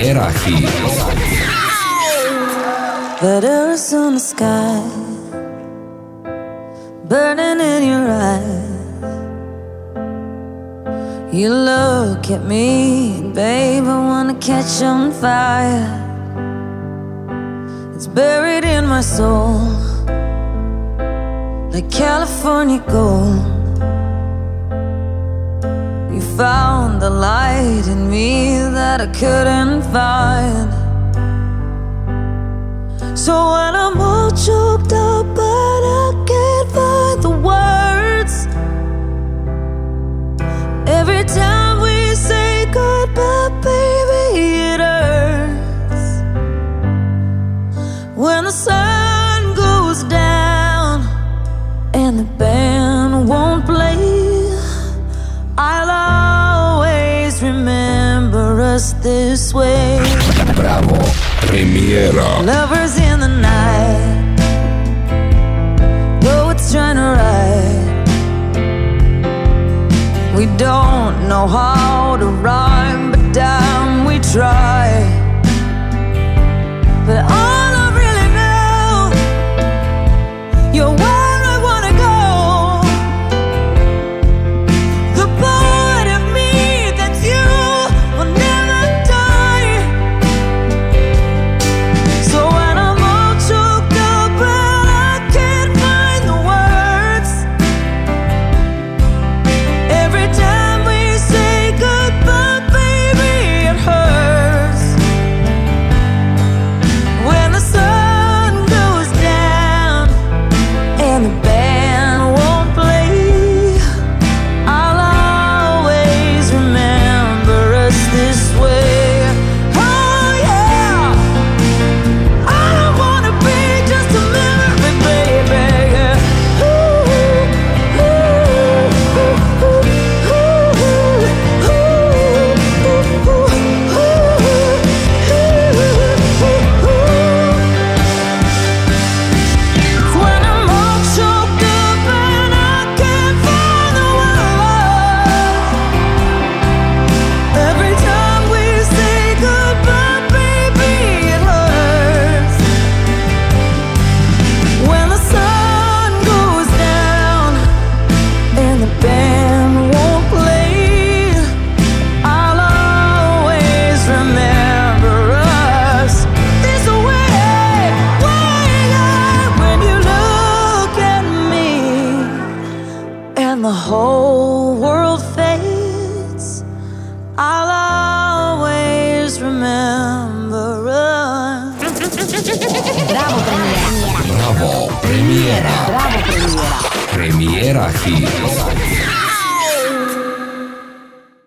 Premiera Hit. Letters on the sky, burning in your eyes. You look at me, babe, I wanna catch on fire. It's buried in my soul, like California gold. You found the light in me that I couldn't find. So when I'm all choked up but I can't find the words, every time we say goodbye, baby, it hurts. When the sun goes down and the band won't play, I'll always remember us this way. Bravo, Premiera. Lovers in the night, poets trying to write. We don't know how to rhyme, but damn, we try. But all I really know, you're where I wanna go. The part of me that's you will never die. So when I'm all choked up and I can't find the words, every time we say goodbye, baby, it hurts. When the sun goes down and the band won't play, I'll always remember us this way. Oh yeah, I don't wanna be just a memory, baby. Ooh, ooh, ooh, ooh, when I'm all choked up and I can't find the words, every time we say goodbye, baby, it hurts. When the sun goes down and the band won't play, I'll always remember us this way. When you look at me and the whole world fades, I'll always remember us. Bravo Premiera. Bravo, Premiera. Bravo Premiera. Premiera Hit.